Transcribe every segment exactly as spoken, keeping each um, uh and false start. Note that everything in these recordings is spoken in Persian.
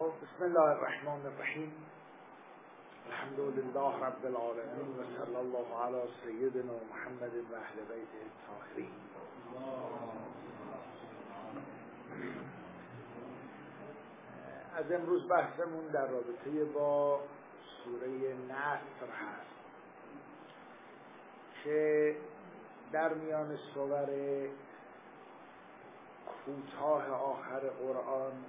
بسم الله الرحمن الرحیم. الحمد لله رب العالمین و صلی الله علی سیدنا محمد و اهل بیته الطاهرین. از امروز بحثمون در رابطه با سوره نصر هست که در میان سور کوتاه آخر قرآن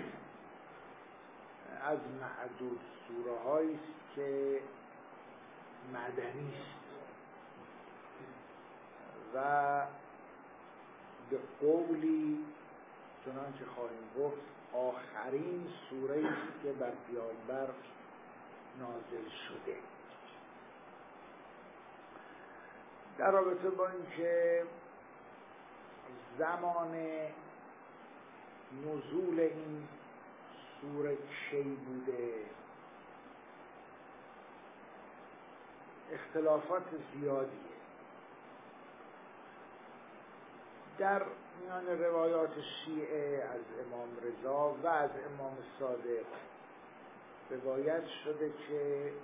از معدود سوره هایی است که مدنی است و به قولی چنانچه خواهیم گفت آخرین سوره است که بر پیامبر نازل شده. در رابطه با اینکه زمان نزول این سوره کی بوده اختلافات زیادیه. در میان روایات شیعه از امام رضا و از امام صادق روایت شده که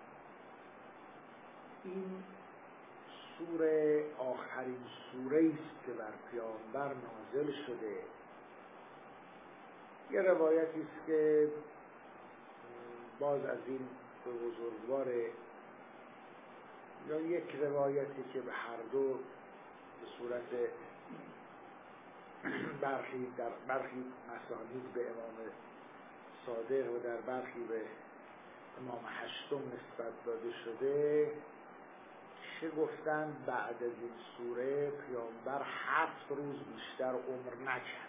این سوره آخرین سوره است که بر پیامبر نازل شده. یه روایتی است که باز از این به بزرگواره، یا یک روایتی که به هر دو به صورت برخی در برخی مسانید به امام صادق و در برخی به امام هشتم نسبت داده شده که گفتن بعد از این سوره پیامبر هفت روز بیشتر عمر نکرد.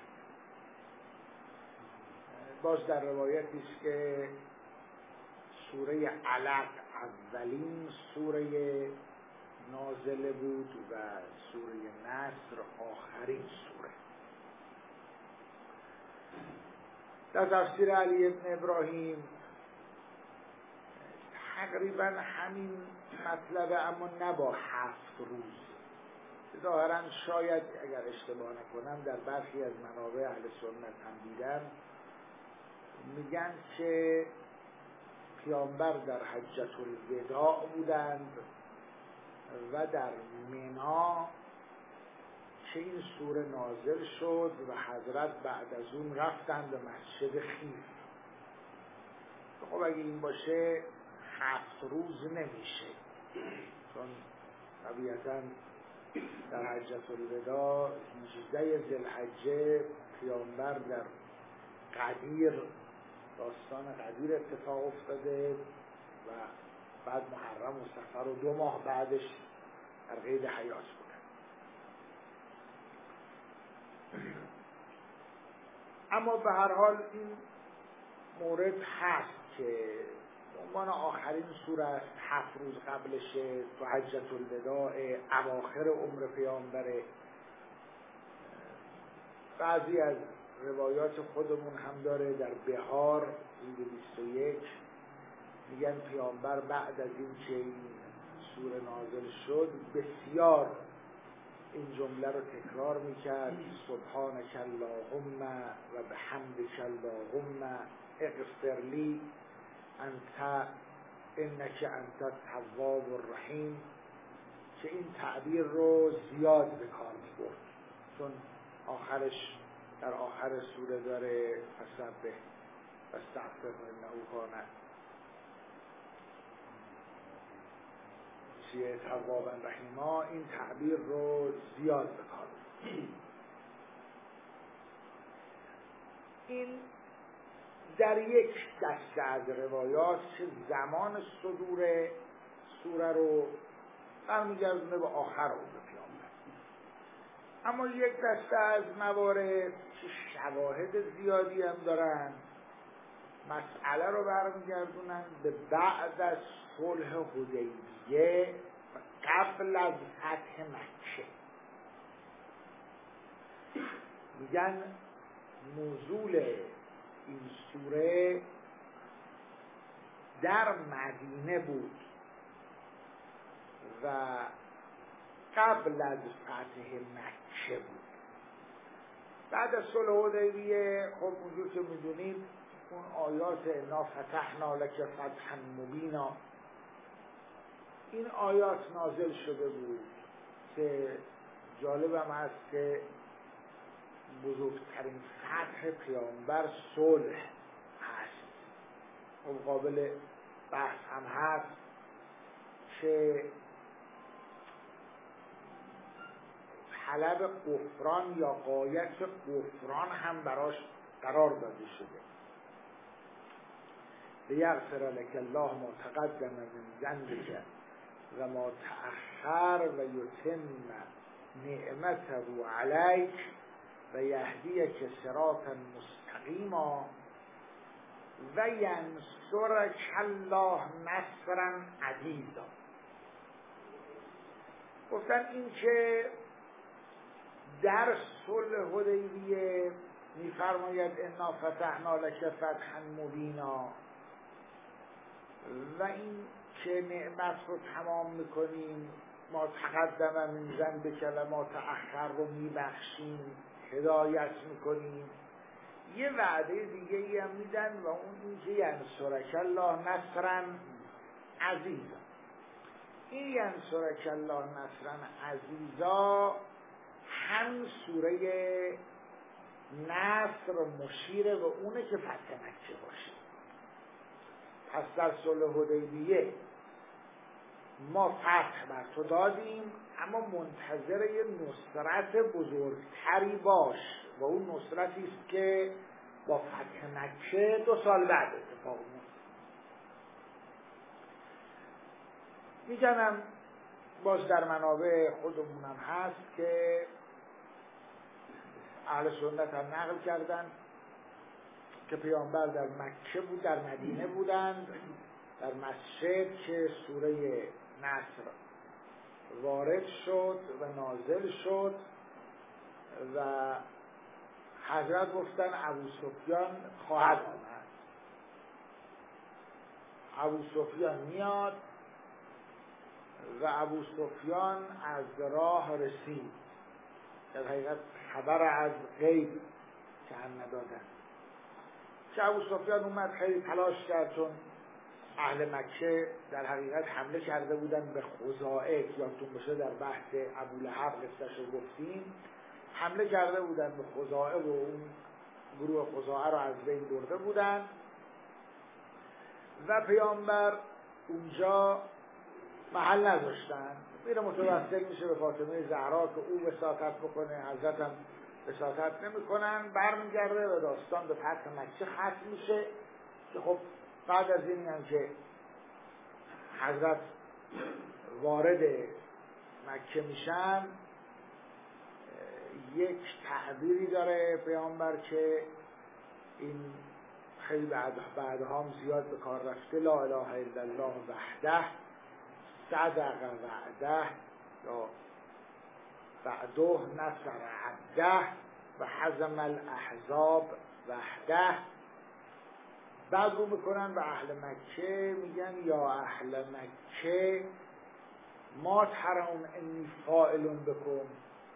باز در روایتی است که سوره علق اولین سوره نازله بود و سوره نصر آخرین سوره. در تفسیر علی ابن ابراهیم تقریبا همین مطلب، اما نه با هفت روز. ظاهرا شاید اگر اشتباه نکنم در برخی از منابع اهل سنت هم دیدم میگن که پیامبر در حجة الوداع بودند و در منا که این سوره نازل شد و حضرت بعد از اون رفتند به مسجد خیف. خب اگه این باشه هفت روز نمیشه، چون طبیعتا در حجة الوداع هجده ذوالحجه پیامبر در قدیر، داستان قدیر اتفاق افتاده و بعد محرم و صفر و دو ماه بعدش در قید حیات بودن. اما به هر حال این مورد هست که عنوان آخرین سوره است، هفت روز قبلشه، تو حجة الوداع، اواخر عمر پیامبره. بعضی از روایات خودمون هم داره در بهار روز بیست و یک میگن پیامبر بعد از این که این سوره نازل شد بسیار این جمله رو تکرار میکرد: سبحانک اللهم و بحمدک اللهم اغفر لی انت انک انت التواب الرحیم، که این تعبیر رو زیاد به کار میبرد چون آخرش در آخر سوره داره فسبح واستغفر انه کان توابا رحیما. این تعبیر رو زیاد به کار میبرد. این در یک دسته از روایات که زمان صدور سوره رو برمیگردونه به آخر عمر پیامبر. اما یک دسته از موارد که شواهد زیادی هم دارن مسئله رو برمیگردونن به بعد از صلح حدیبیه و قبل از فتح مکه. میگن نزول این سوره در مدینه بود و قبل از فتح مکه بود. بعد از صلح حدیبیه خب اونجور که میدونید اون آیات انا فتحنا لک فتحا مبینا، این آیات نازل شده بود که جالبم است که بزرگترین فتح پیامبر صلح هست و قابل بحث هم هست که طلب غفران یا غایت غفران هم براش قرار داده شده. لیغفر لک الله ما تقدم من ذنبک و ما تأخر و یتم نعمته علیک و یهدیک صراطا مستقیما و ینصرک الله نصرا عزیزا. گفتن این که در صلح حدیبیه میفرماید انا فتحنا لک فتحا مبینا و این که نعمت رو تمام میکنیم، ما تقدم من ذنبک و ما تأخر رو میبخشیم، هدایت میکنیم، یه وعده دیگه ای هم میدن و اون این که ینصرک الله نصرا عزیزا. این ینصرک الله نصرا عزیزا هم سوره نصر مشیره و اونه که فتح مکه باشه. پس در صلح حدیبیه ما فتح بر تو دادیم، اما منتظر یه نصرت بزرگتری باش و اون نصرتی است که با فتح مکه دو سال بعد اتفاق میفته. میگم باز در منابع خودمونم هست که اهل سنت هم نقل کردن که پیامبر در مکه بود، در مدینه بودند، در مسجد که سوره نصر وارد شد و نازل شد و حضرت گفتن ابو سفیان خواهد آمد. ابو سفیان میاد و ابو سفیان از راه رسید. در حقیقت خبر از غیب که هم ندادن که ابو سفیان اومد، خیلی تلاش کرد، چون اهل مکه در حقیقت حمله کرده بودن به خزاعه، یادتون باشه در بحث ابولهب قصه‌شو گفتیم، حمله کرده بودن به خزاعه و اون گروه خزاعه رو از بین برده بودن و پیامبر اونجا محل نذاشتن. میره متوسل میشه به فاطمه زهرا که او وساطت بکنه، حضرت هم وساطت نمیکنن، برمیگرده و داستان به فتح مکه ختم میشه که خب بعد از این هم که حضرت وارد مکه میشن، یک تعبیری داره پیامبر که این خیلی بعد بعدها هم زیاد به کار رفته، لا اله الا الله وحده صدق وعده یا بعده نصر عبده و حزم الاحزاب وحده. بعد رو میکنن به اهل مکه، میگن یا اهل مکه ما ترون انی فاعلون بکن،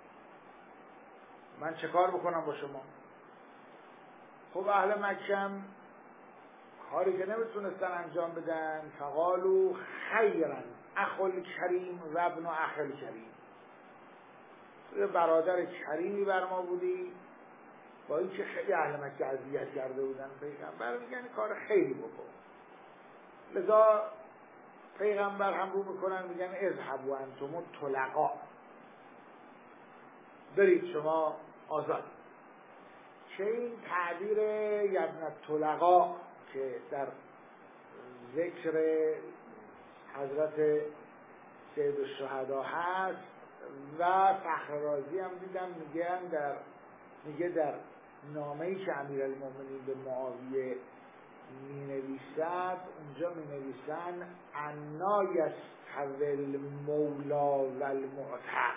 من چه کار بکنم با شما؟ خب اهل مکه هم کاری که نمیتونستن انجام بدن، فقالو خیرا اخل کریم و ابن اخل کریم، تو برادر کریمی بر ما بودی، با این که خیلی اهل مکه اذیت کرده بودن پیغمبر، میگن کار خیری بکن. لذا پیغمبر هم رو میکنن میگن اذهبوا انتم طلقاء، برید شما آزاد. چه این تعبیر یبن طلقاء که در ذکر حضرت سید الشهدا هست و فخر رازی هم دیدم میگن در میگه در نامه‌ای که امیرالمومنین به معاویه می نویسد، اونجا می نویسن انا یستوی المولا و المعتق،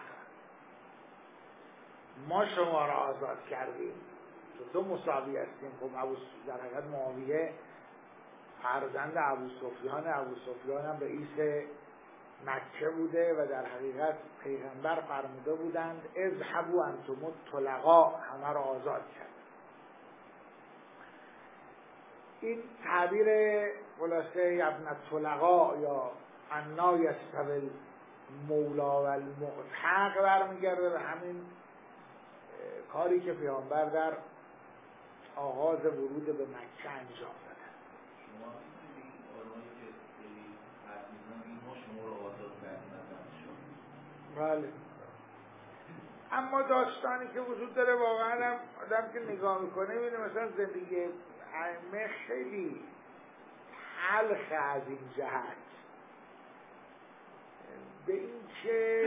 ما شما را آزاد کردیم تو مساوی هستیم. خب ابو در حقیقت معاویه فرزند ابو سفیان، ابو سفیان هم رئیس مکه بوده و در حقیقت پیغمبر فرموده بودند اذهبوا انتم الطلقاء، همه را آزاد کرد. این تعبیر خلاصه ابن طلقا یا انا یستوی مولا و المعتق برمیگرده به همین کاری که پیامبر در آغاز ورود به مکه انجام دادن. شما این آرمانی که خیلی حرف میزنم اینها شما رو آزاد کردن. بله. اما داستانی که وجود داره واقعا هم آدم که نگاه میکنه میبینه مثلا زندگی ائمه خیلی تلخ از این جهت، به این که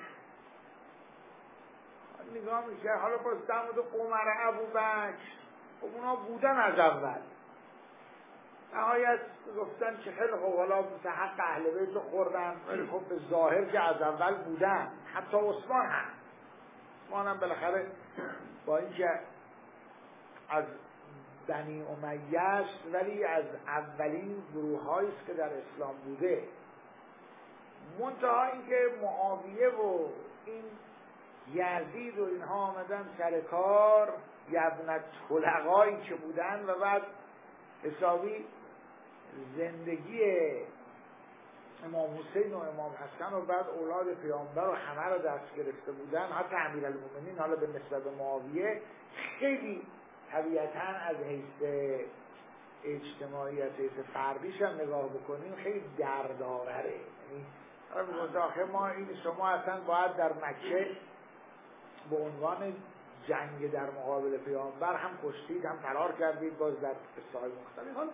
نگاه میشه حالا باز در مورد عمر ابوبکر خب اونا بودن از اول، نهایت گفتن که خیلی خب حالا مثل حق اهل بیت رو خوردن، ولی خب به ظاهر که از اول بودن. حتی عثمان هم عثمان هم بالاخره با اینکه از بنی امیه است ولی از اولین گروه هایی است که در اسلام بوده. منتها اینکه معاویه و این یزید و اینها آمدن سر کار، یبن طلقایی که بودن و بعد حسابی زندگی امام حسین و امام حسن و بعد اولاد پیامبر و همه رو دست گرفته بودن. حتی امیرالمومنین حالا به نسبت معاویه خیلی طبیعتاً از حیث اجتماعی از حیث فردیش هم نگاه بکنیم خیلی دردآوره. یعنی حالا میگوید آخه ما این شما اصلا باید در مکه به عنوان جنگ در مقابل پیامبر هم کشتید هم فرار کردید، باز در قصه‌های مختلف. حالا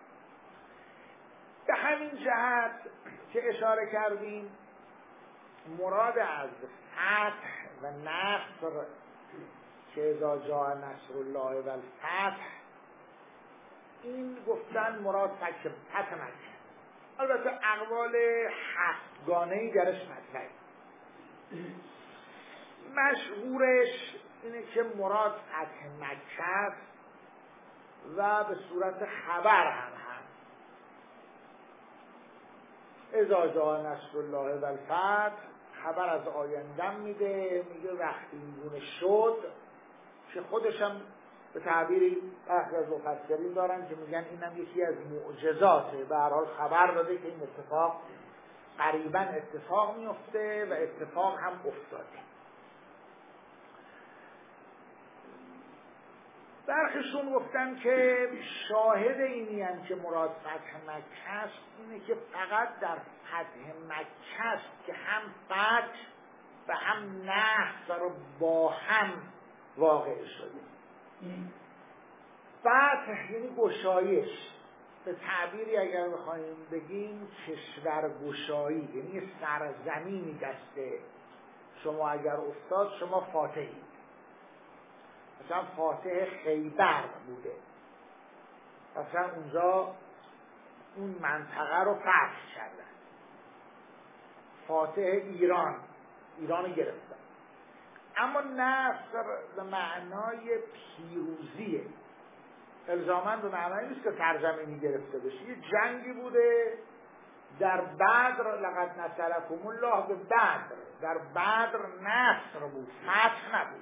به همین جهت که اشاره کردیم مراد از فتح و نصر که اذا جاء نصر الله و الفتح، این گفتن مراد فتح مکه. البته اقوال هفتگانه‌ای درش مطرحه. مشهورش اینه که مراد فتح مکه است و به صورت خبر هم هست. اذا جاء نصر الله و الفتح خبر از آینده میده، میگه وقتی اینگونه شد، که خودش هم به تعبیری برخی از مفسرین دارن که میگن اینم یکی از معجزاته، به هر حال خبر داده که این اتفاق قریبا اتفاق میفته و اتفاق هم افتاده. برخیشون گفتن که شاهد اینی هم که مراد فتح مکه است اینه که فقط در فتح مکه است که هم فتح و هم نصر با هم واقع شده. فتح یعنی گشایش، به تعبیری اگر بخوایم بگیم کشور گشایی، یعنی سرزمینی دسته شما اگر افتاد شما فاتحید. مثلا فاتح خیبر بوده، مثلا اونجا اون منطقه رو فتح کردن. فاتح ایران، ایران گرفتن. اما نصر به معنای پیروزیه، الزاماً به معنای نیست که سرزمینی گرفته بشه. یه جنگی بوده در بدر، لقد نصرکم الله به بدر، در بدر نصر بود، فتح نبود.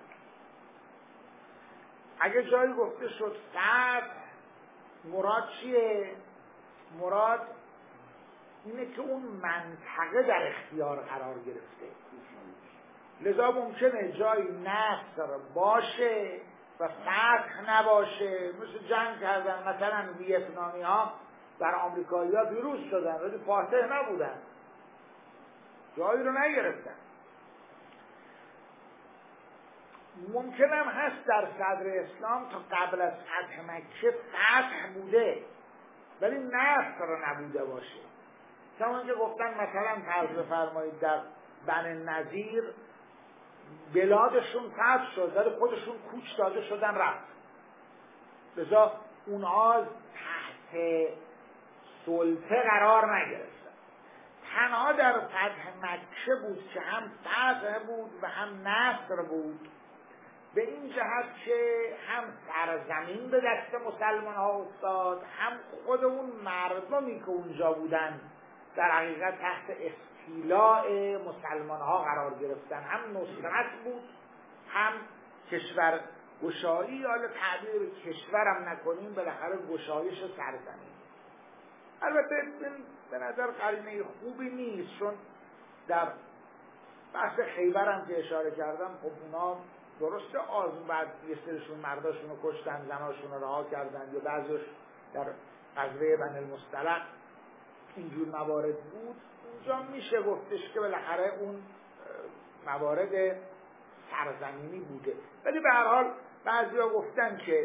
اگه جایی گفته شد فتح، مراد چیه؟ مراد اینه که اون منطقه در اختیار قرار گرفته. لذا ممکنه جایی نصر باشه و فتح نباشه. مثل جنگ کردن مثلا ویتنامی ها بر آمریکایی ها پیروز شدن ولی فاتح نبودن، جایی رو نگرفتن. ممکنم هست در صدر اسلام تا قبل از فتح مکه فتح بوده ولی نصر نبوده باشه. همون که گفتن مثلا فرض بفرمایید در بنی نضیر بلادشون فتح شد ولی خودشون کوچ داده شدن رفت، لذا اونها تحت سلطه قرار نگرفتن. تنها در فتح مکه بود که هم فتح بود و هم نصر بود، به این جهت که هم سرزمین به دست مسلمان ها افتاد، هم خود اون مردمی که اونجا بودن در حقیقت تحت استیلاء مسلمان ها قرار گرفتن. هم نصرت بود، هم کشور گشایی، حالا تعبیر به کشورم نکنیم، بالاخره گشایش سرزمین. البته این به نظر قرینه خوبی نیست، چون در بحث خیبر هم که اشاره کردم، خب اونا درسته آزم بعد یه سرشون مرداشون رو کشتن، زناشون رو رها کردن، یا بعضیش در غزوه بنی المصطلق اینجور موارد بود. اونجا میشه گفتش که بالاخره اون موارد سرزمینی بوده. ولی به هر حال بعضیا گفتن که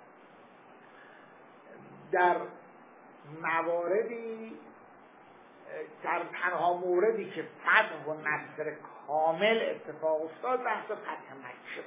در مواردی، در تنها موردی که فتح و نصر کامل اتفاق افتاد بحث فتح مکه.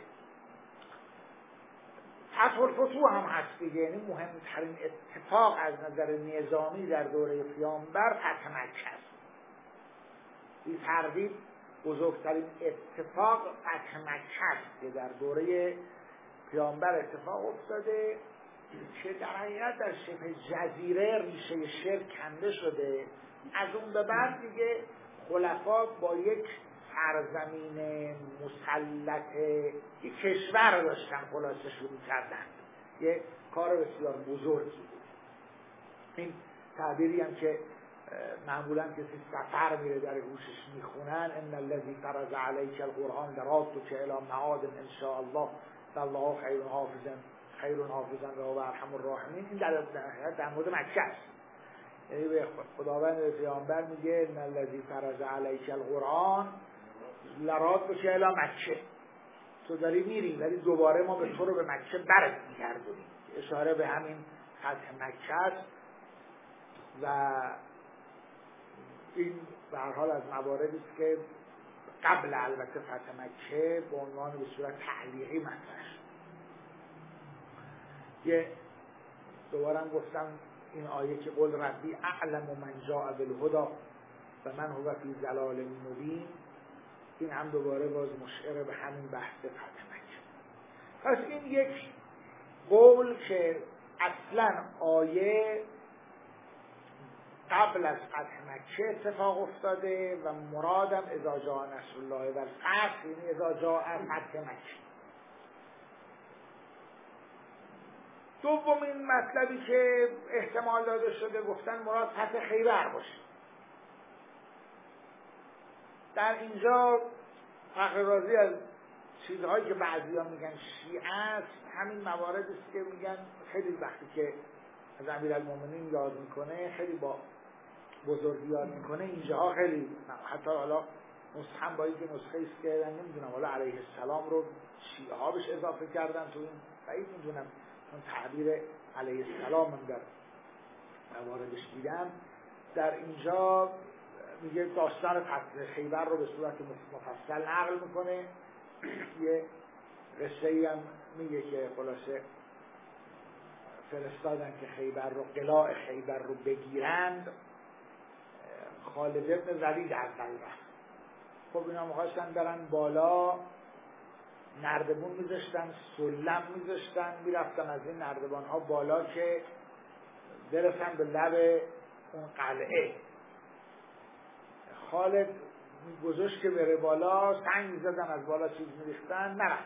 فتح الفتوح هم هست دیگه، یعنی مهمترین اتفاق از نظر نظامی در دوره پیامبر فتح مکه است. بی تردید بزرگترین اتفاق فتح مکه است که در دوره پیامبر اتفاق افتاده، که در حقیقت در شبه جزیره ریشه شرک کنده شده. از اون به بعد دیگه خلفا با یک سرزمین مسلط، یک کشور داشتن خلاصه شروع کردن. یک کار بسیار بزرگی بود. این تعبیری هم که معمولا کسی سفر میره در گوشش میخونن، ان الذی فرض علیک القرآن لرادک الی معاد ان شاء الله والله خیر حافظا خیر حافظا و ارحم الراحمین. این در در مورد مکه است. یعنی به خداوند به پیامبر میگه ان الذی فرض علیک القرآن لرادک الی مکه، تو داری میری ولی دوباره ما به تو رو به مکه برات میگردونیم. اشاره به همین فتح مکه است و این به هر حال از مواردی است که قبل البته فتح مکه به عنوان به صورت تعلیقی مطرح شد. یه دوباره هم گفتم این آیه که قل ربی اعلم من جاء بالهدی و من هو فی ضلال مبین، این هم دوباره باز مشعر به همین بحث فتح مکه. پس این یک قول که اصلا آیه قبل از فتح مکه اتفاق افتاده و مرادم اذا جاء نصر الله و الفتح، یعنی اذا جاء فتح مکه. دومین مطلبی که احتمال داده شده گفتن مراد فتح خیبر باشه. در اینجا فخر رازی از چیزهایی که بعضیا میگن شیعه است، همین موارد است که میگن خیلی وقتی که از امیرالمومنین یاد میکنه، خیلی با بزرگی یاد میکنه، اینجاها خیلی حتی حالا نسخه با اینکه نسخه است که من نمیدونم حالا علیه السلام رو شیعه ها بهش اضافه کردن تو این بعید میدونم، چون تعبیر علیه السلام من در مواردش دیدم. در اینجا میگه داستان فتح خیبر رو به صورت مفصل نقل میکنه. یه قصه ای هم میگه که خلاصه فرستادن که خیبر رو، قلاع خیبر رو بگیرند. خالد ابن ولید اول رفت. خب اینا میخواستن برن بالا، نردبون میذاشتن، سلم میذاشتن، میرفتن از این نردبان ها بالا که برسن به لب اون قلعه. خالد گذاشت که بره بالا، سنگ میزدن از بالا چیز میریختن، نرفت.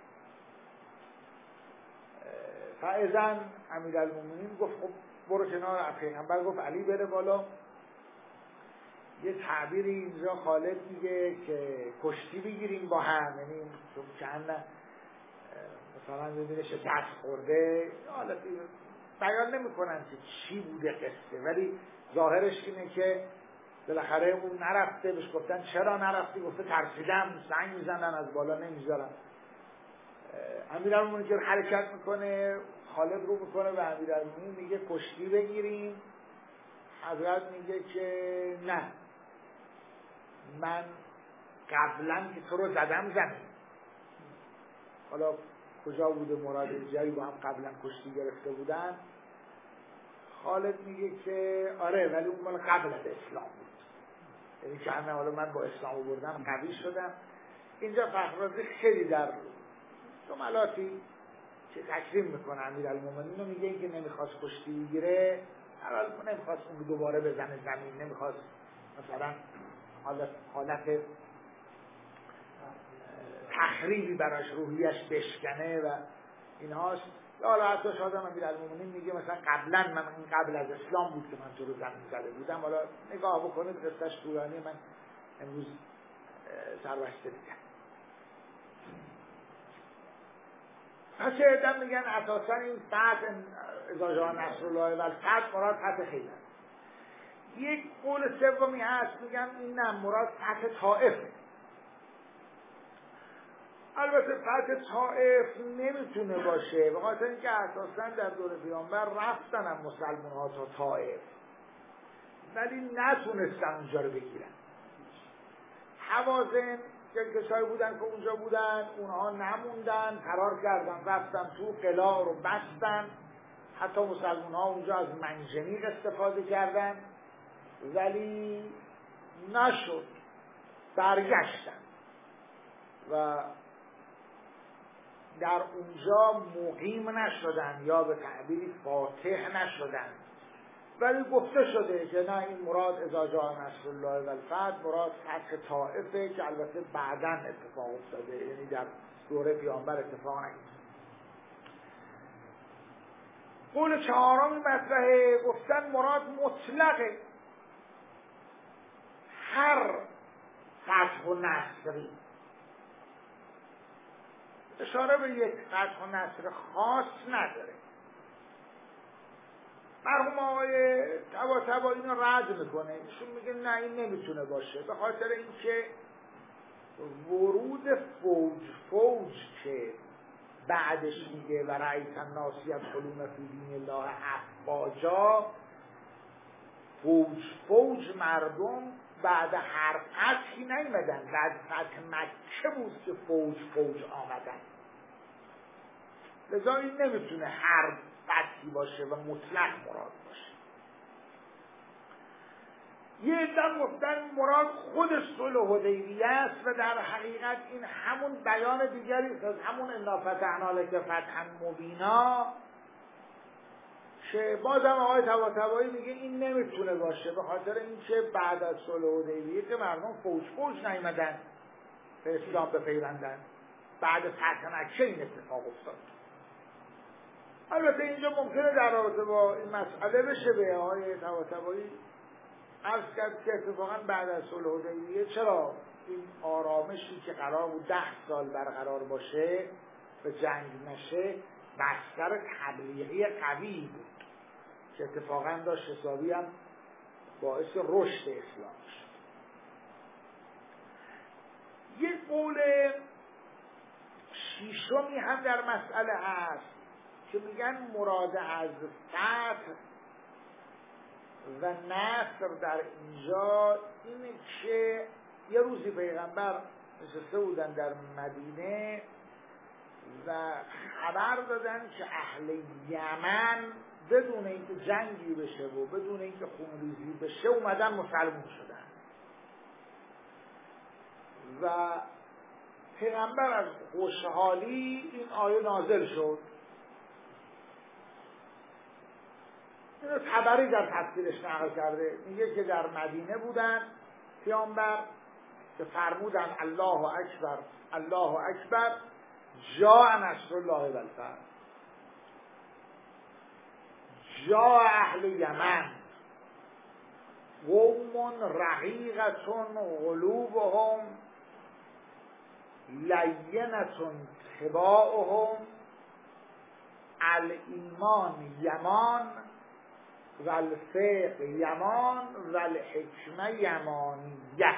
فاذن امیرالمومنین گفت خب برو کنار. پیغمبر گفت علی بره بالا. یه تعبیری اینجا خالد میگه که کشتی بگیریم با هم، یعنی چون چند مثلا میبینه شکست خورده، حالا بیان نمی کنن که چی بوده قصه، ولی ظاهرش اینه که بالاخره اون نرفته. بهش گفتن چرا نرفتی؟ گفته ترسیدم، سنگ میزنن از بالا نمیذارن. امیرالمومنین که حرکت میکنه، خالد رو میکنه و امیرالمومنین میگه کشتی بگیریم. حضرت میگه که نه، من قبلا که تو رو زدم زمین. حالا کجا بوده مراد جایی با هم قبلا کشتی گرفته بودن. خالد میگه که آره ولی اون مال قبل از اسلام بود، یعنی که همه حالا من با اسلام بردم قوی شدم. اینجا فخررازی خیلی در جملاتی که تکریم میکنه امیرالمومنین رو، میگه این که نمیخواست کشتی بگیره، حالا نمیخواست اون دوباره بزنه زمین، نمیخواست مثلا حالت, حالت تخریبی براش روحیش بشکنه و اینهاست. یا حالا حتی شاید هم امیرالمومنین میگه مثلا قبلا من این قبل از اسلام بود که من تو رو زمین زده بودم. حالا نگاه بکنید قصهش طولانی، من امروز سربسته دیدم. پس ادم میگن اساسا این فتح اذا جاء نصر الله و الفتح مراد فتح خیبر. یک قول سومی هست میگن این نه مراد فتح طائفه. البته فتح طائف نمیتونه باشه به خاطر اینکه اساسا در دوره پیامبر رفتن هم مسلمان ها تا طائف ولی نتونستن اونجا رو بگیرن. حوازن که کسایی بودن که اونجا بودن اونها نموندن، فرار کردن رفتن تو، قلاع رو بستن. حتی مسلمان ها اونجا از منجنیق استفاده کردن ولی نشد، برگشتن و در اونجا مقیم نشدن یا به تعبیری فاتح نشدن، ولی گفته شده که نه این مراد اذا جاء نصر الله و الفتح مراد فتح طائفه که البته بعداً اتفاق افتاده، یعنی در دوره پیامبر اتفاق نیفتاد. قول چهارمی مطرحه، گفتن مراد مطلقه، هر فتح و نصری، اشاره به یک فتح و نصر خاص نداره. مرحوم آقای طباطبایی اینو رد میکنه، ایشون میگه نه این نمیتونه باشه به خاطر اینکه ورود فوج فوج که بعدش میگه و رأیت الناس یدخلون فی دین الله افواجا، فوج فوج مردم بعد هر فتحی نیمدن، بعد فتح مکه بود که فوج فوج آمدن. لذا این نمیتونه هر فتحی باشه و مطلق مراد باشه. یه عده گفتن مراد خود صلح حدیبیه است و در حقیقت این همون بیان دیگری است از همون انا فتحنا لک فتحا مبینا که بازم آقای طباطبایی میگه این نمیتونه باشه به خاطر اینکه بعد از صلح حدیبیه که مردم فوج فوج نیامدن به اسلام بپیوندن، بعد فتح مکه این اتفاق افتاد. البته اینجا ممکنه در رابطه با این مسئله بشه به آقای طباطبایی عرض کرد که اتفاقا بعد از صلح حدیبیه چرا این آرامشی که قرار بود ده سال برقرار باشه به جنگ نشه بستر تبلیغی قوی بود که اتفاقا داشت حسابی هم باعث رشد اسلام شد. یک قول شیشمی هم در مسئله هست که میگن مراد از فتح و نصر در اینجا اینه که یه روزی پیغمبر نشسته بودن در مدینه و خبر دادن که اهل یمن بدون اینکه جنگی بشه و بدون اینکه خونریزی بشه اومدن مسلمان شدن و پیغمبر از خوشحالی این آیه نازل شد. اینو طبری در تفسیرش نقل کرده، میگه که در مدینه بودن پیامبر که فرمودن الله اکبر الله اکبر جاء نصر الله و الفتح، جاء اهل یمن قوم رقیقة قلوبهم لینة طباعهم الایمان یمان و الفقه یمان و الحکمه یمانیه.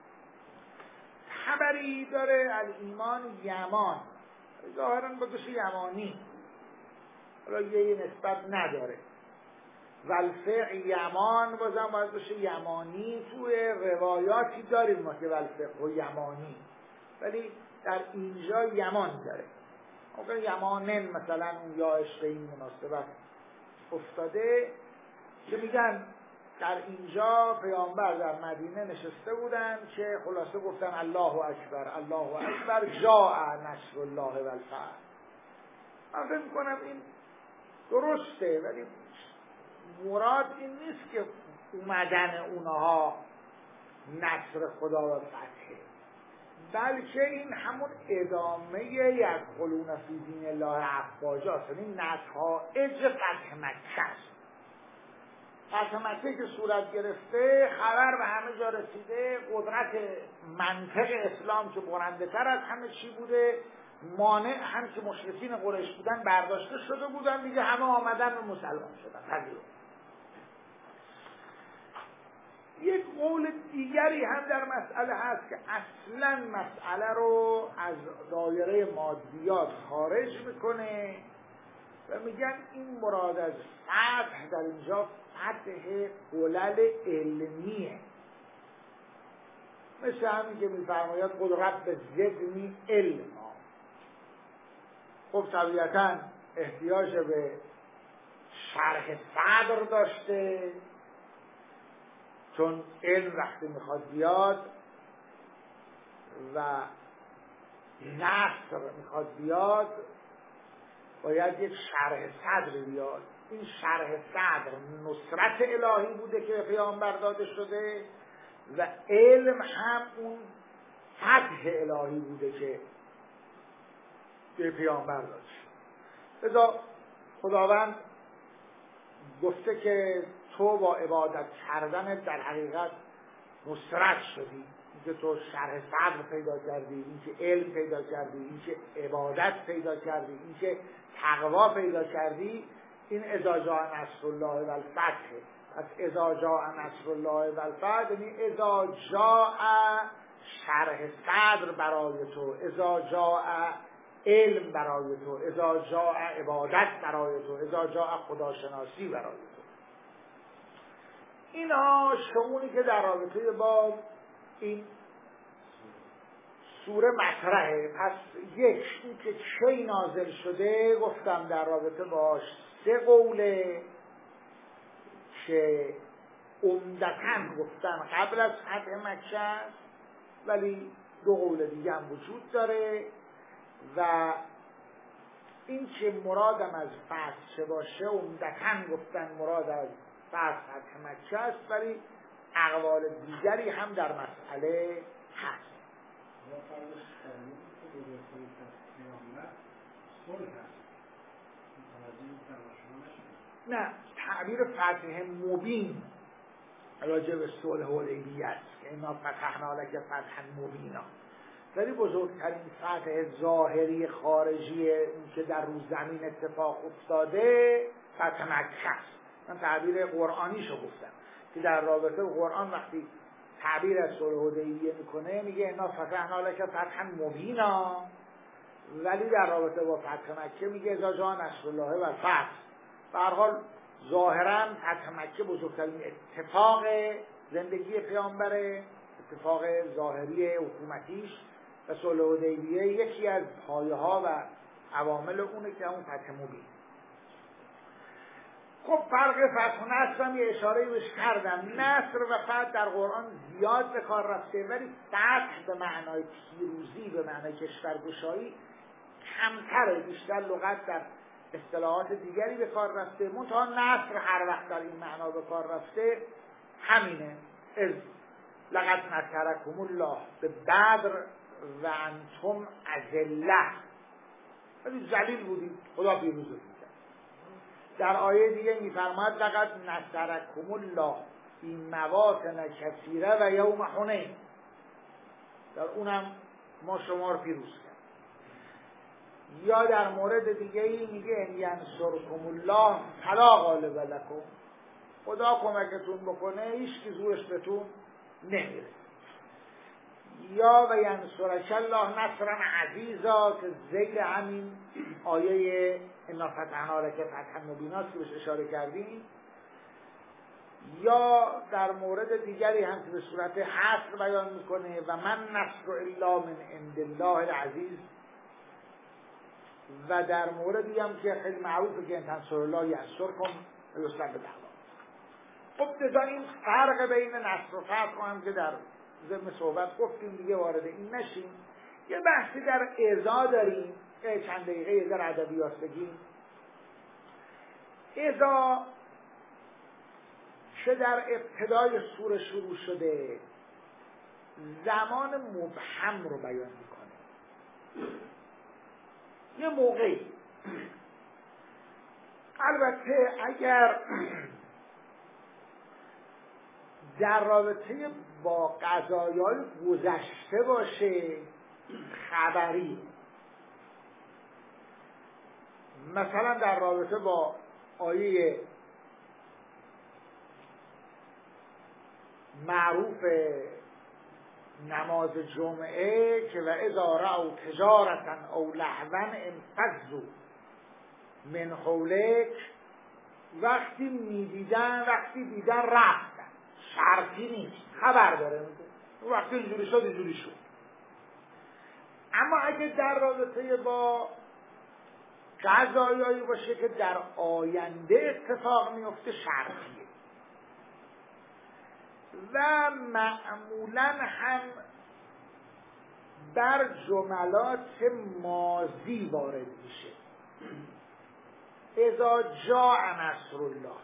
خبری داره الایمان یمان، ظاهرا بگوش یمانی، حالا یه نسبت نداره، و الفقه یمان بازم باید بشه یمانی. توی روایاتی داریم ما که الفقه و یمانی، ولی در اینجا یمان داره. اگر یمانن مثلا اون یا عشق این مناسبت افتاده که میگن در اینجا پیامبر در مدینه نشسته بودن که خلاصه گفتن الله اکبر الله اکبر جاء نصر الله و الفتح. من فکر میکنم این درسته ولی مراد این نیست که اومدن اونها نصر خدا و فتحه. بلکه این همون ادامه یدخلون فی دین الله افواجا، یعنی نتایج فتح مکه است. فتح مکه که صورت گرفته، خبر به همه جا رسیده، قدرت منطق اسلام که برنده تر از همه چی بوده، مانع هم که مشرکین قریش بودن برداشته شده بودن، دیگه همه آمدن و مسلمان شدن. پذیرو. یک قول دیگری هم در مسئله هست که اصلا مسئله رو از دایره مادیات خارج میکنه و میگن این مراد از فتح در اینجا فتح قلل علمیه، مثل همین که میفرماید قل رب زدنی علما. خب طبیعتا احتیاج به شرح صدر داشته، چون علم وقتی میخواد بیاد و نصر میخواد بیاد باید یک شرح صدر بیاد. این شرح صدر نصرت الهی بوده که پیامبر داده شده و علم هم اون فتح الهی بوده که به پیامبر داده شده. لذا خداوند گفته که تو با عبادت کردن در حقیقت نصرت شدی، اینکه تو شرح صدر پیدا کردی، اینکه علم پیدا کردی، اینکه عبادت پیدا کردی، اینکه تقوا پیدا کردی. این اذا جاء نصر الله و الفتح. پس اذا جاء نصر الله و الفتح یعنی اذا جاء شرح صدر برای تو، اذا جاء علم برای تو، اذا جاء عبادت برای تو، اذا جاء خداشناسی برای تو. اینا شمونی که در رابطه با این سوره مطرحه. پس یک، این که چه نازل شده گفتم در رابطه باش سه قوله که عمدتاً گفتن قبل از فتح مکه است، ولی دو قول دیگه هم وجود داره و این که مرادم از فتح چه باشه عمدتاً گفتن مراد از فتح فتح مکه است، ولی اقوال دیگری هم در مسئله هست. نه، تعبیر فتح مبین راجع به صلح حدیبیه است که اینا فتحنا لک فتحا مبینا، ولی بزرگترین فتح ظاهری خارجی اون که در رو زمین اتفاق افتاده فتح مکه است. من تعبیر قرآنیشو گفتم که در رابطه با قرآن وقتی تعبیر از صلح حدیبیه میکنه میگه اینا فتحنا لک فتحا مبینا، ولی در رابطه با فتح مکه میگه اذا جاء نصر الله و الفتح. به هر حال ظاهرا فتح مکه بزرگترین اتفاق زندگی پیامبره، اتفاق ظاهری حکومتیش، و صلح حدیبیه یکی از پایه‌ها و عوامل اونه که اون فتح مبین. خب فرق فتح و نصر هم یه اشاره بهش کردم. نصر و فتح در قرآن زیاد به کار رفته، ولی فتح به معنای پیروزی، به معنای کشورگشایی کمتره، بیشتر لغت در اصطلاحات دیگری به کار رفته. منتها نصر هر وقت در این معنا به کار رفته همینه. از لقد نصرکم الله به بدر و انتم اذله، ولی ذلیل بودید خدا پیروز بود. در آیه دیگه میفرماید لقد نصرکم الله فی مواطن کثیره و یوم حنین، در اونم ما شما رو پیروز کرد. یا در مورد دیگه ای میگه ان ینصرکم الله فلا غالب لکم، خدا کمکتون بکنه هیچ کی زورش بهتون نمیره. یا و ینصرک الله نصرا عزیزا که ذیل همین آیه انا فتحنا لک فتحا مبینا که بهش اشاره کردیم. یا در مورد دیگری هم که به صورت حصر بیان میکنه و من نصر الا من عند الله العزیز. و در موردی هم که خیلی معروفه که تنصر الله ینصرکم و یسلم به دعوا. خب لذا این فرق بین نصر و فتح هم که در ضمن صحبت گفتیم دیگه وارد این نشیم. یه بحثی در اذا داریم که چند دقیقه یه در ادبیات بگیم. اذا چه در ابتدای سوره شروع شده زمان مبهم رو بیان میکنه. یه موقعی البته اگر در رابطه با قضایای گذشته باشه خبری، مثلا در رابطه با آیه معروف نماز جمعه که و اذا رأوا تجارة او لهوا انفضوا من حولک، وقتی میدیدن وقتی دیدن رفتن، شرطی نیست، خبر داره وقتی اینجوری شد اینجوری شد. اما اگه در رابطه با قضایایی باشه که در آینده اتفاق میفته شرطیه و معمولا هم بر جملات ماضی وارد میشه. اذا جاء نصر الله،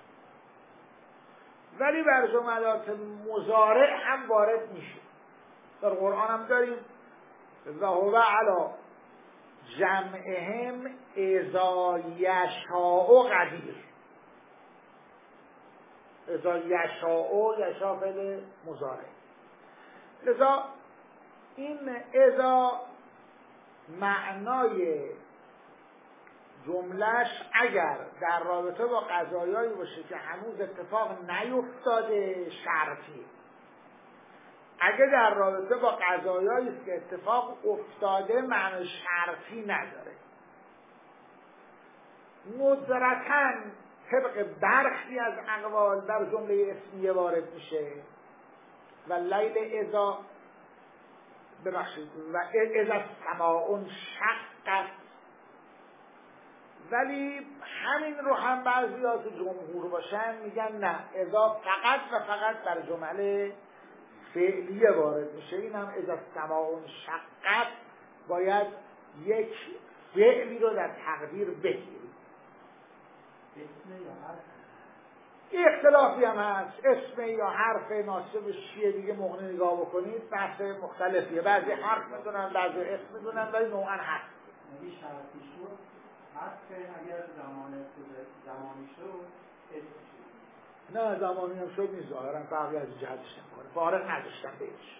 ولی بر جملات مضارع هم وارد میشه. در قرآن هم داریم و هو علی جمعهم اذا یشاء قدیر. اذا یشاء، یشاء فعل مضارع. لذا این اذا معنای جملهش اگر در رابطه با قضایایی باشه که هنوز اتفاق نیفتاده شرطیه. اگه در رابطه با قضایایی است که اتفاق افتاده معنی شرطی نداره. ندرتاً طبق برخی از اقوال در جمله اسمیه وارد میشه و لیل اذا ببخشید و اذا السماء انشقت، ولی همین رو هم بعضی‌ها تو جمهور باشن میگن نه، اذا فقط و فقط در جمله فعلیه وارد میشه. این هم اذا السماء انشقت باید یک فعلی رو در تقدیر بگیریم. یه اختلافی هم هست، اسم یا حرف ناسبش چیه دیگه موقع نگاه بکنید بحث مختلفیه. بعضی حرف میدونن بعضی اسم میدونن ولی نوعا هست. نبی شرطی شد حرف اگر زمان زمانی شد اسم شد. نه زمانی هم شد نیست، ظاهرا فرقی از جهتش نمیکنه، فارغ نداشتن بهش.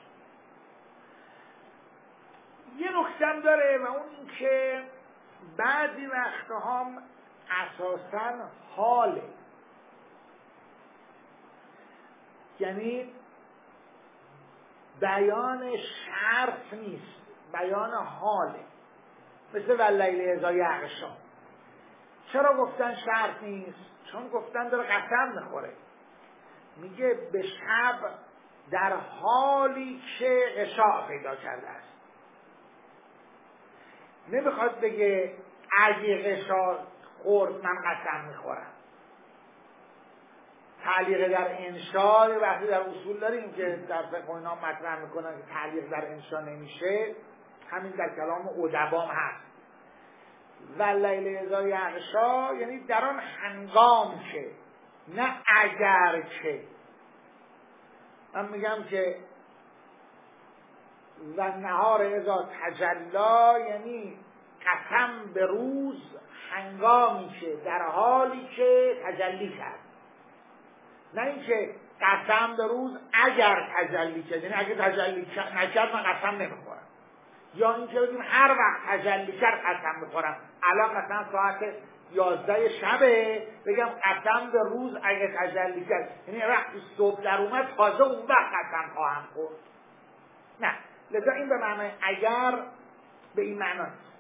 یه نکتم داره و اون این که بعضی وقتا هم اساساً حاله، یعنی بیان شرط نیست، بیان حاله. مثل واللیل اذا یغشی. چرا گفتن شرط نیست؟ چون گفتن داره قسم میخوره، میگه به شب در حالی که غشا پیدا کرده است. نمیخواد بگه اگه غشا خورد من قسم میخورم. تعلیق در انشاء وقتی در اصول داریم که در فقه اینا مطرح میکنن که تعلیق در انشاء نمیشه، همین در کلام ادبام هست. واللیل اذا یغشی یعنی در آن هنگام که، نه اگر که. من میگم که و نهار اذا تجلی یعنی قسم به روز هنگامی که در حالی که تجلی کرد، نه اینکه قسم به روز اگر تجلی کرد، یعنی اگه تجلی نکرد من قسم نمیخورم. یا اینکه بگیم هر وقت تجلی کرد قسم میخورم. الان مثلا ساعت یازده شبه بگم قسم به روز اگه تجلی کرد، یعنی وقتی صبح در اومد تازه اون وقت قسم خواهم خورد. نه، لذا این به معنی اگر به این معناست.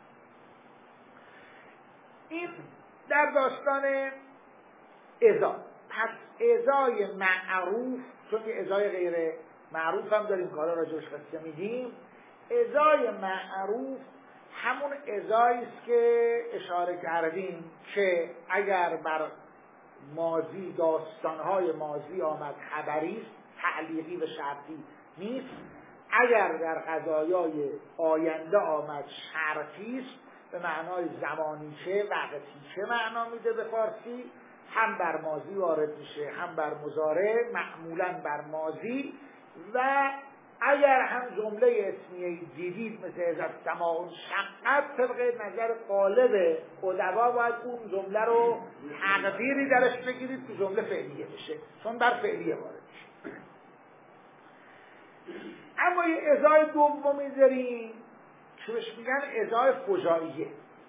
این در داستان اذا. پس ازای معروف، چون که ازای غیر معروف هم داریم کارا راجعش قصه میگیم، ازای معروف همون ازایی است که اشاره کردیم که اگر بر ماضی داستانهای ماضی آمد خبری است، تعلیقی و شرطی نیست. اگر در قضایای آینده آمد شرطی است، به معنای زمانی چه وقتی چه معنا میده به فارسی، هم بر ماضی وارد میشه هم بر مضارع، معمولا بر ماضی. و اگر هم جمله اسمیه دیدید مثل از السماء انشقت، طبق نظر غالب ادبا باید اون جمله رو تقدیری درش بگیرید که جمله فعلیه بشه، چون بر فعلیه وارد میشه. اما یه ازای دومی داریم که بهش میگن ازای فجائیه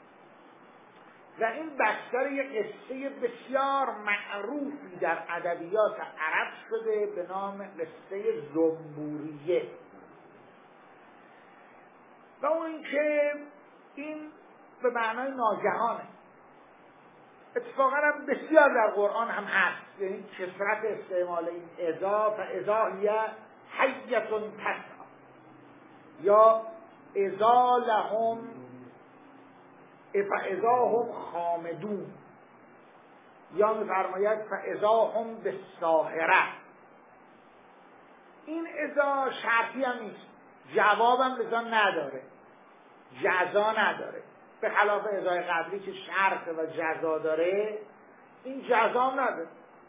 و این بستر یک قصه بسیار معروفی در ادبیات عرب شده به نام قصه زنبوریه و اون این که این به معنای ناگهانه. اتفاقا هم بسیار در قرآن هم هست، یعنی کثرت استعمال این اذا و اذا هی حیتون تسعی یا اذا لهم فاذا هم خامدون یا میفرماید فاذا هم بالساهره. این اذا شرطی هم نیست، جوابم لذا نداره، جزا نداره، به خلاف اذای قبلی که شرط و جزا داره، این جزا نداره.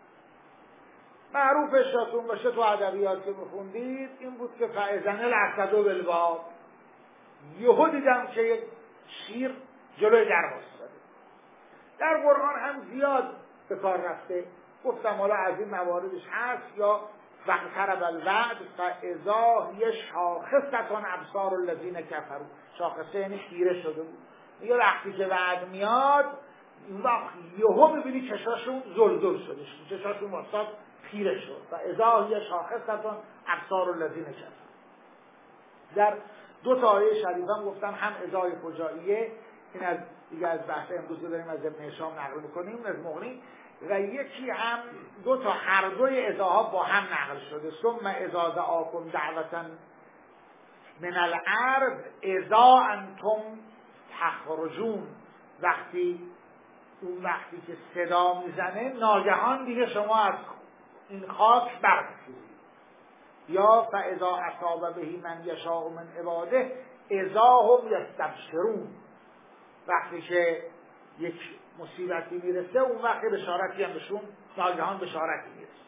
معروف شاتون باشه تو ادبیات که بخوندید این بود که فاذن الاسد بالباب، یهو دیدم که یک شیر جلوی در وایساده. در قرآن هم زیاد به کار رفته، گفتم حالا از این مواردش هست یا واقترب الوعد فاذا هی شاخصة ابصار الذین کفروا، شاخصه یعنی خیره شده بود. میگه وقتی که وعد میاد این وقت یهو میبینی چشاشون زلزل شده، چشاشون واسط خیره شد. فاذا هی شاخصة ابصار الذین کفروا. در دو تا آیه شریف هم گفتم، هم ازای فجائیه، این از دیگه از بحث امروز داریم از ابن هشام نقل میکنیم از مغنی، و یکی هم دو تا هر دوی ازاها با هم نقل شده. ثم اذا دعاکم دعوة من الارض اذا انتم تخرجون، وقتی اون وقتی که صدا میزنه ناگهان دیگه شما از این خاک برخیزید. یا فاذا اصاب بهی من یشاء من عباده اذا هم یستبشرون، وقتی که یک مصیبتی میرسه اون وقت بشارتی هم بهشون ناگهان بشارتی میرسه.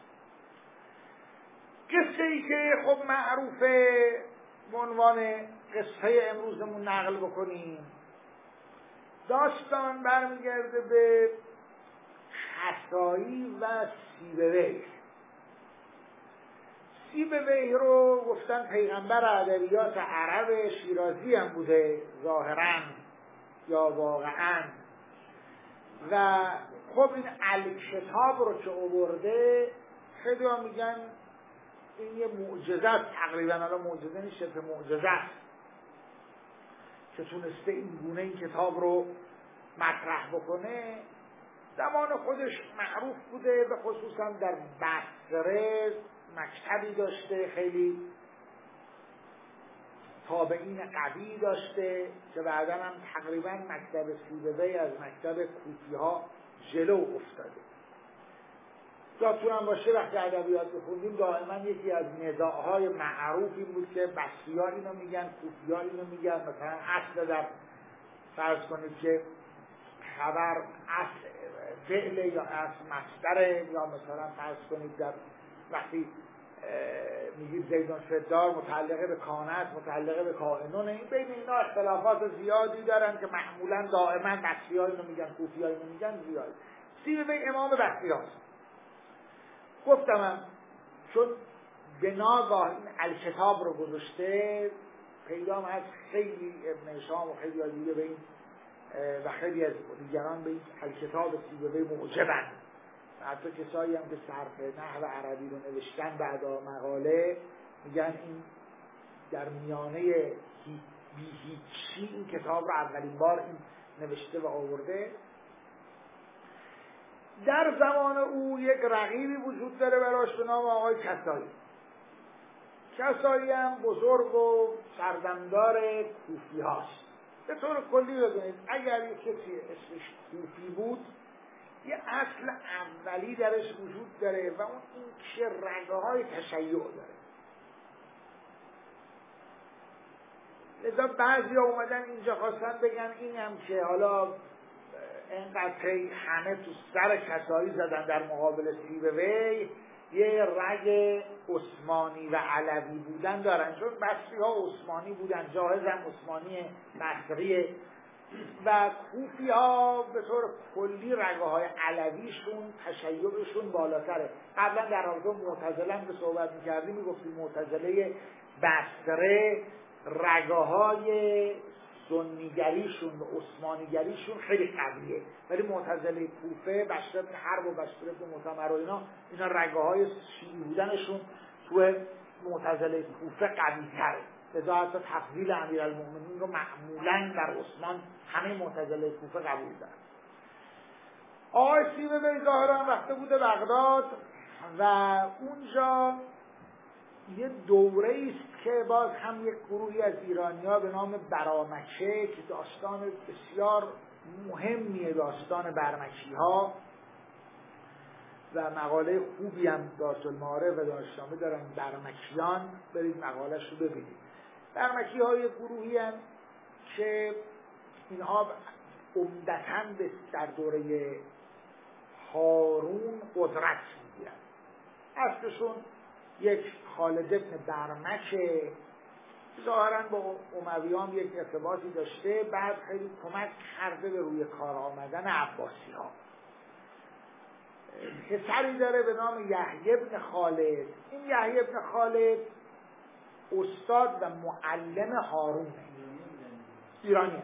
قصه ای که خب معروفه به عنوان قصه امروزمون نقل بکنیم، داستان برمیگرده به کسایی و سیبویه. سیبویه رو گفتن پیغمبر ادبیات عرب شیرازی هم بوده ظاهراً یا واقعاً، و خب این الکتاب رو که آورده خیلی ها میگن این یه معجزه است، تقریبا حالا معجزه نیست، شبه معجزه است که تونسته این گونه این کتاب رو مطرح بکنه. زمان خودش معروف بوده، به خصوصا در بصره مکتبی داشته، خیلی تابعین قوی داشته که بعدا هم تقریبا مکتب سیبویه از مکتب کوفی ها جلو افتاده. یادتون هم باشه وقتی ادبیات بخوندیم دائما یکی از نزاعهای معروف این بود که بصری ها اینو میگن، کوفی ها اینو میگن. مثلا اصل در فرض کنید که خبر اصل فعل یا اصل مصدره، یا مثلا فرض کنید در وقتی میگید زیدون فدار متعلقه به کانت متعلقه به کائنون، این بین اینا اختلافات زیادی دارن که معمولا دائما بصری ها اینو میگن، کوفی ها اینو میگن زیاد. سیبوی امام بصری هاست. گفتمم چون به ناگاه این الکتاب رو گذاشته، پیدام از خیلی ابن هشام و خیلی از دیگه به این و خیلی از دیگران به این الکتاب سیبوی معجبن. حتی کسایی هم که صرف نحو عربی رو نوشتن بعدا مقاله میگن این در میانه بی هیچی این کتاب رو اولین بار این نوشته و آورده. در زمان او یک رقیبی وجود داره براش به نام آقای کسایی. کسایی هم بزرگ و سردمدار کوفی هاست. به طور کلی بدونید اگر یک کسی اسمش کوفی بود یه اصل اولی درش وجود داره و اون این که رگه های تشیع داره. لذا بعضی ها اومدن اینجا خواستن بگن این هم که حالا اینقدر همه تو سر کسایی زدن در مقابل سیبوی، یه رگ عثمانی و علوی بودن دارن، چون بصری ها عثمانی بودن، جاهز هم عثمانی بصریه و کوفی ها به طور کلی رگه های علویشون تشیعشون بالاتره. قبلا در رابطه معتزله هم که صحبت میکردیم میگفتیم معتزله بصره رگه های سنیگریشون و عثمانیگریشون خیلی قویه، ولی معتزله کوفه بشر بن حرب و بشر بن معتمر و اینا اینا رگه های شیعی بودنشون تو معتزله کوفه قوی تره. لذا حتی تفضیل امیرالمومنین رو معمولاً در عثمان همه معتزله کوفه قبول دارن. آقای سیبوی ظاهراً رفته بوده بغداد و اونجا یه دوره است که باز هم یک گروهی از ایرانی‌ها به نام برامکه که داستان بسیار مهمیه، داستان برمکی‌ها و مقاله خوبی هم دارالمعارف و دانشنامه دارن برمکیان، برید مقاله‌اش رو ببینید. برمکی‌ها گروهی هم که اینها عمدتاً در دوره هارون قدرت می‌گیرن. اصلشون یک خالد ابن برمکه ظاهراً با امویان یک ارتباطی داشته، بعد خیلی کمک کرده به روی کار آمدن عباسی ها. پسری داره به نام یحیی بن خالد. این یحیی بن خالد استاد و معلم هارون ایرانی.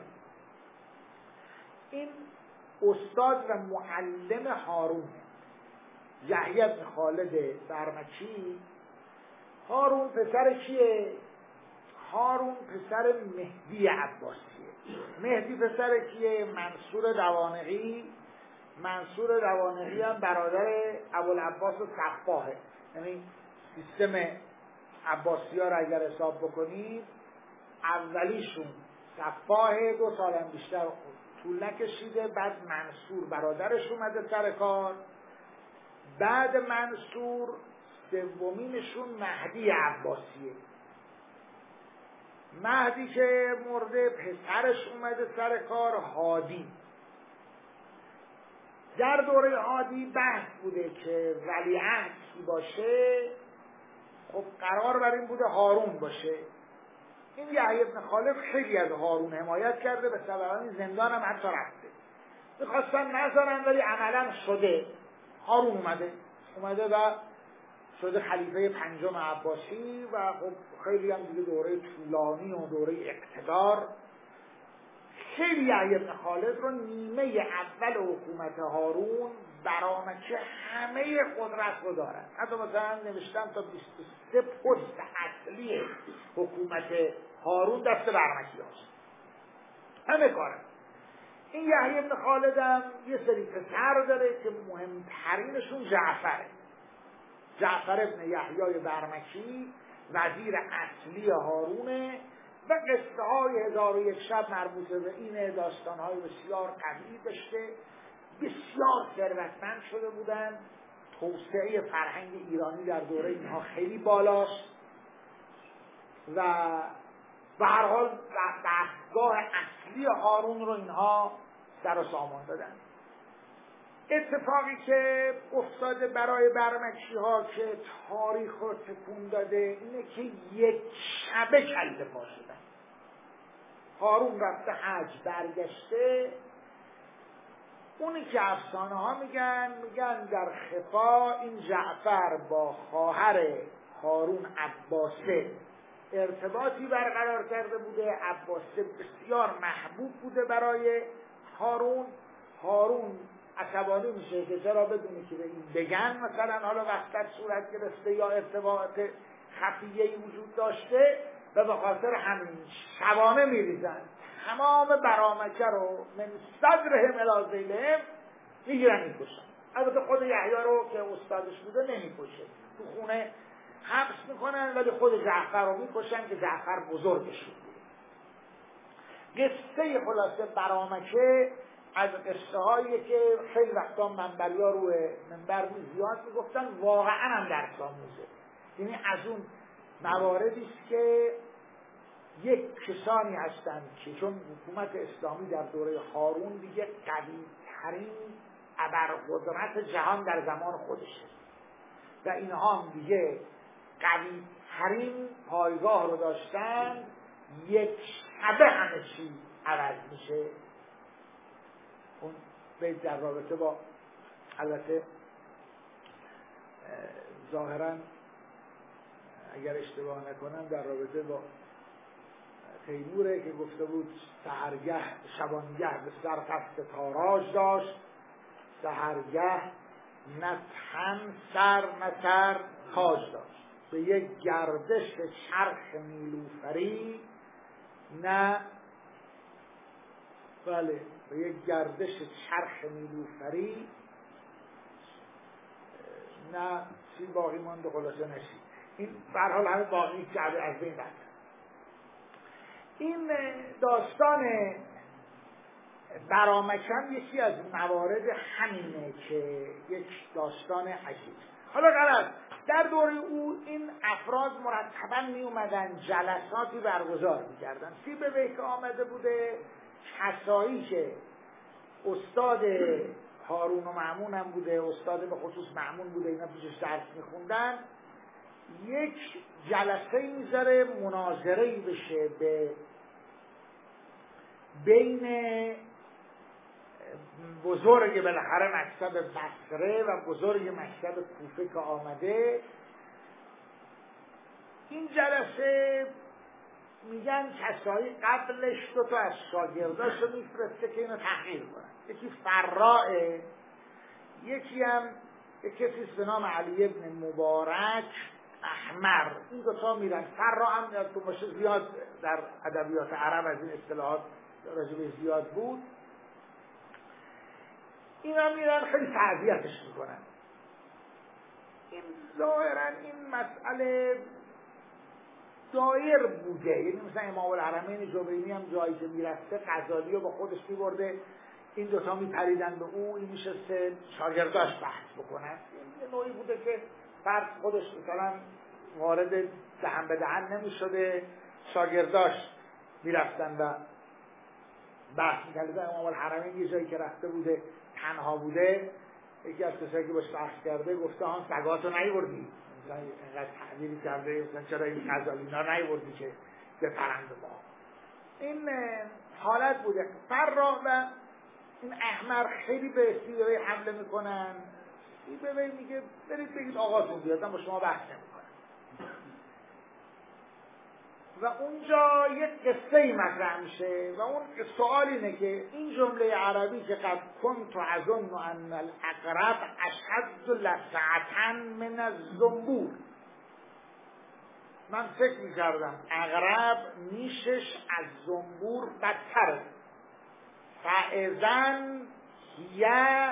این استاد و معلم هارون یحیی بن خالد برمکی. هارون پسر کیه؟ هارون پسر مهدی عباسیه. مهدی پسر کیه؟ منصور دوانقی. منصور دوانقی هم برادر ابوالعباس صفاحه. یعنی سیستم عباسی ها را اگر حساب بکنید اولیشون صفاحه، دو سال هم بیشتر طول نکشیده، بعد منصور برادرش اومده سر کار، بعد منصور سومینشون مهدی عباسیه. مهدی که مرده پسرش اومده سر کار هادی. در دوره هادی بحث بوده که ولیعهد کی باشه. خب قرار بر این بوده هارون باشه. این یحیی بن خالد خیلی از هارون حمایت کرده، به سبب زندان هم حتی رفته. میخواستن نذارن ولی عملا شده. هارون اومده اومده و شده خلیفه پنجم عباسی و خب خیلی هم دیگه دوره طولانی و دوره اقتدار. خیلی یحیی بن خالد رو نیمه اول حکومت هارون برامکه همه قدرت رو دارن. حتی مثلا نوشتن تا بیست و سه پست اصلی حکومت هارون دست برمکی هاست. همه کارن. این یحیی بن خالد هم یه سری پسر داره که مهمترینشون جعفره. جعفر ابن یحیی برمکی وزیر اصلی هارونه و قصه های هزار و یک شب مربوط به این داستان های بسیار قوی داشته. بسیار ثروتمند شده بودن. توسعه فرهنگ ایرانی در دوره اینها خیلی بالاست و به هر حال دستگاه اصلی هارون رو اینها در و سامان دادن. اتفاقی که افتاده برای برمکی ها که تاریخ رو تکون داده اینه که یک شبه کله پا شدن. هارون رفته حج برگشته. اونی که افسانه ها میگن میگن در خفا این جعفر با خواهر هارون عباسه ارتباطی برقرار کرده بوده. عباسه بسیار محبوب بوده برای هارون. هارون عصبانی میشه که چرا بدونی که به این بگن مثلا حالا وحدت صورت گرفته یا ارتباط خفیه‌ای وجود داشته و به خاطر همین شبانه میریزن تمام برامکه رو من صدرهم الی ذیلهم میگیرن میکشن. البته خود یحیی رو که استادش بوده نمیکشه، تو خونه حبس میکنن، ولی خود جعفر رو میکشن که جعفر بزرگشون بود. قصه خلاصه برامکه از قصه هایی که خیلی وقتا منبری ها روی منبر زیاد میگفتن واقعا هم درس آموزه. یعنی از اون مواردی است که یک کسانی هستند که چون حکومت اسلامی در دوره هارون دیگه قوی ترین ابرقدرت جهان در زمان خودشه و اینها هم دیگه قوی ترین پایگاه رو داشتن، یک شبه همه چی عوض میشه. اون بیت در رابطه با، البته ظاهرا اگر اشتباه نکنم در رابطه با تیموره که گفته بود سحرگه شبانگه به سر قصد تاراج داشت، سحرگه نه تن سر نه سر تاج داشت، به یک گردش چرخ نیلوفری نه بله به یک گردش چرخ نیلوفری نه چی باقی مانده خلاصه نشید. این به هر حال همه باقی جعبه از بین رفت. این داستان برامکم یکی از موارد همینه که یک داستان عجیب. حالا غلط در دور او این افراد مرتبا می اومدن جلساتی برگزار می کردن. سیبویه که آمده بوده، کسایی که استاد هارون و مأمون هم بوده، استاد به خصوص مأمون بوده، اینا پیشش درس می خوندن، یک جلسه میذاره مناظره‌ای بشه به بین بزرگ بالاخره مکتب بصره و بزرگ مکتب کوفه که آمده. این جلسه میگن کسایی قبلش دو تا از شاگرداشو میفرسته که اینو تحقیر کنن. یکی فراعه، یکی هم یک کسی به نام علی ابن مبارک احمر. این دو تا میرن. فرا هم تو باشه زیاد در ادبیات عرب از این اصطلاحات راجبه زیاد بود. اینا میرن خیلی تعذیتش میکنن. این ظاهرا این مسئله دایر بوده، یعنی مثلا امام الحرمین جوینی هم جایی که میرسته غزالی رو با خودش میبرده، این دوتا میپریدن به او، این میشسته شاگرداش بحث بکنن. این نوعی بوده که فرد خودش مثلا وارد دهن به دهن نمیشده، شاگرداش میرفتن و بحث میکردن. امام الحرمین یه جایی که رفته بوده تنها بوده، یکی از کسایی که باش بحث کرده گفته آن سگاتو نیوردی، مثلا اینقدر تعبیری کرده مثلا چرا این غزالینا نیوردی که بپرند با این حالت بوده. فرا و این احمر خیلی به سیبویه حمله میکنن. سیبویه میگه برید بگید آقاتون بیاد، من با شما بحث نمیکنم. و اونجا یک قصه ای مطرح میشه و اون سوال اینه که این جمله عربی که قد کنت اظن ان العقرب اشد لسعة من الزنبور، من فکر میکردم عقرب نیشش از زنبور بدتره. فاذن هی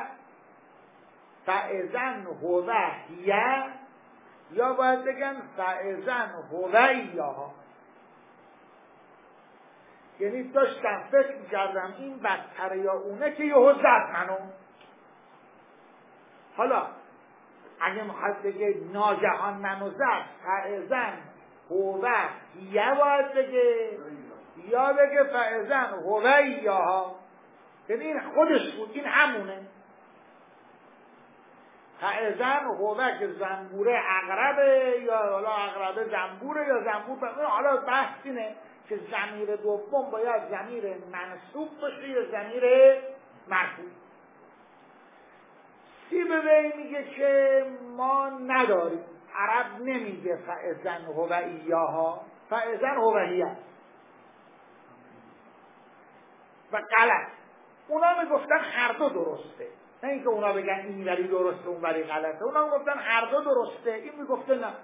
فاذن هو هی، یا باید بگن فاذن هو ایاها، یعنی داشتم فکر میکردم این بدتره یا اونه که یهو زد منو. حالا اگه میخواد بگه ناگهان منو زد، فاذن هو هی باید بگه، یا بگه فاذن هو ایاها، یعنی این خودش بود، این همونه. فاذن هو که زنبوره عقربه، یا حالا عقربه زنبوره یا زنبور. حالا بحث اینه که ضمیر دوم باید ضمیر منصوب باشه یا ضمیر مرفوع. سیبویه میگه که ما نداریم، عرب نمیگه فاذن هو ایاها، فاذن هو هی و غلط. اونا میگفتن هر دو درسته، نه اینکه اونا بگن این ولی درسته اون ولی غلطه. اونا میگفتن هر دو درسته، این میگفته نه.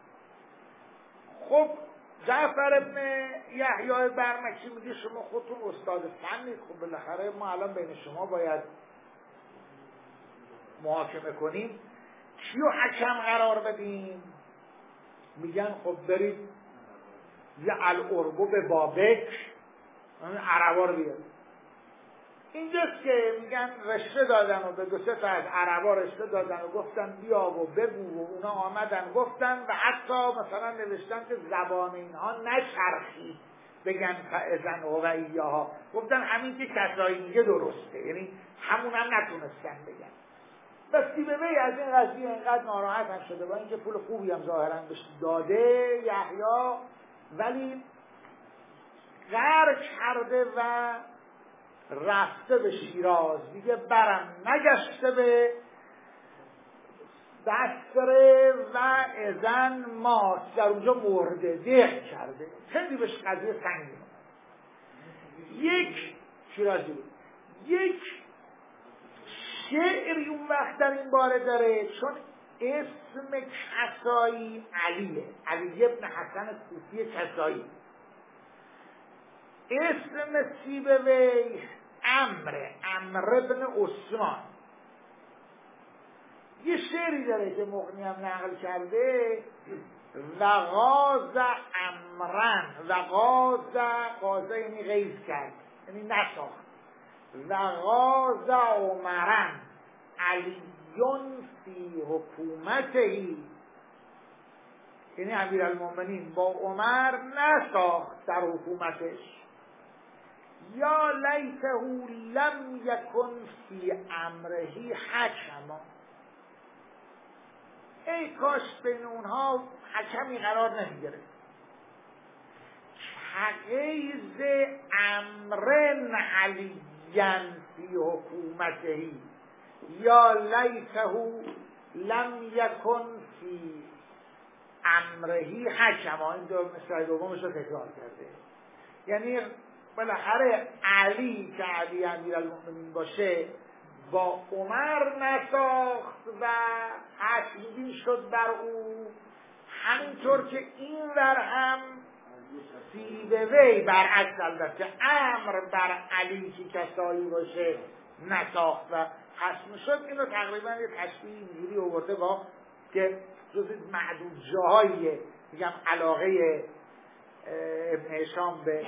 خب جعفر ابن یحیی برمکی میگه شما خودتون استاد فنید، خب بالاخره ما الان بین شما باید محاکمه کنیم، کیو حکم قرار بدیم؟ میگن خب برید یه الارگو به بابک عربا رو بیاد. اینجاست که میگن رشته دادن و به دو سه تا از عربا رشته دادن و گفتن بیا و بگو و اونا آمدن گفتن و حتی مثلا نوشتن که زبان اینها نچرخید بگن فاذن هو ایاها، گفتن همین که کسایی میگه درسته، یعنی همون هم نتونستن بگن. و سیبوی از این قضیه اینقدر ناراحت هم شده با اینکه پول خوبی هم ظاهرا بهش داده یحیی، ولی غر کرده و رفته به شیراز، دیگه برم نگشته به بصره و اذن مات، در اونجا مرده دق کرده، خیلی بهش قضیه سنگین. یک شیرازی بود، یک شعری اون وقت در این باره داره، چون اسم کسایی علیه، علی ابن حسن کوفی کسایی، اسم سیبوی عمرو عمرو ابن عثمان. یه شعری داره که مغنی هم نقل کرده، و غاز عمرن، و غاز غاز یعنی غیظ کرد یعنی نساخت، و غاز عمرن علیون فی حکومتهی، یعنی امیرالمومنین با عمر نساخت در حکومتش. یا لیته لم یکن فی امرهی حکما، ای کاش بین اونها حکمی قرار نمیگرفت. حقیز امرن علیین فی حکومتهی، یا لیته لم یکن فی امرهی حکما. این دو مثال دومش رو تکرار کرده، یعنی بالاخره علی که علی امیرالمومنین باشه با عمر نساخت و حکمی شد بر او، همینطور که این ور هم سیبوی برعکس، البته امر بر علی که کسایی باشه نساخت و حکم شد. اینو تقریبا یه تشبیه اینجوری آورده با که جز معدود جاهاییه، میگم علاقه ابن هشام به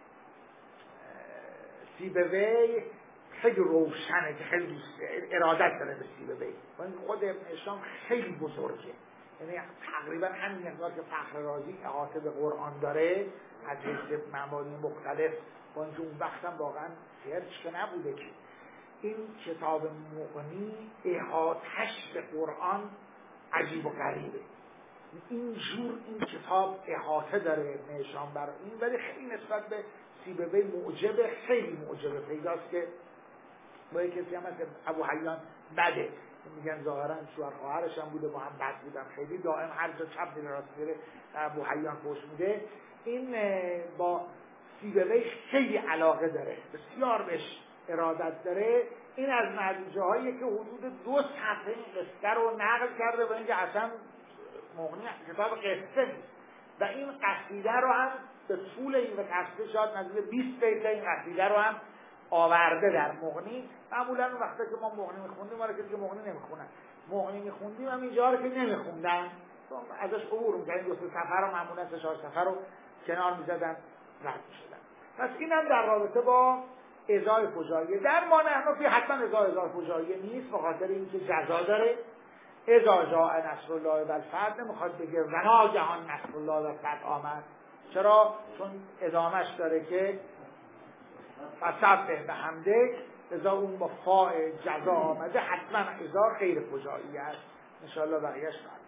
سیبوی خیلی روشنه که خیلی دوست ارادت داره به سیبوی، و این خود ابن هشام خیلی بزرگه، یعنی تقریبا همین مقدار که فخر رازی احاطه به قرآن داره از حیث مبانی مختلف، با اینکه اون وقت هم واقعا سرچ که نبوده که این کتاب مغنی احاطه‌اش به قرآن عجیب و غریبه، اینجور این کتاب احاطه داره ابن هشام برای این، ولی خیلی نسبت به سیبوی معجبه، خیلی معجبه پیداست که با یک کسی هم مثل ابو حیان بده، میگن ظاهرا شوهر خواهرش هم بوده با هم بد بودن، خیلی دائم هر جا چپ میره راست میره ابو حیان فوش میده. این با سیبوی خیلی علاقه داره، بسیار بهش ارادت داره. این از معدوجه هایی که حدود دو صفحه این قصه رو نقل کرده، با اینکه اصلا مغنی کتاب قصه نیست، و این قصیده رو هم به طول این قصیده شاید نزدیک بیست بیت این قصیده رو هم آورده در مغنی. معمولا اون وقتا که ما مغنی میخوندیم، ما رو که دیگه مغنی نمیخونن، مغنی میخوندیم هم اینجا رو که نمیخوندن، ازش عبور میکردیم، دو سه صفحه رو معمولا سه چهار صفحه رو کنار میزدن رد میشدن. پس اینم در رابطه با ازای فجاییه. در ما نحنفی حتما ازای ازای فجاییه نیست، به خاطر اینکه جزا داره. اذا جاء نصر الله و الفتح نمیخواد بگه و ناگهان نصر الله و الفتح آمد. چرا؟ چون ادامش داره که فسبح بحمدک، اذا اون با فاء جزا آمده حتما ازا خیر فجاییه است. انشاءالله بقیهش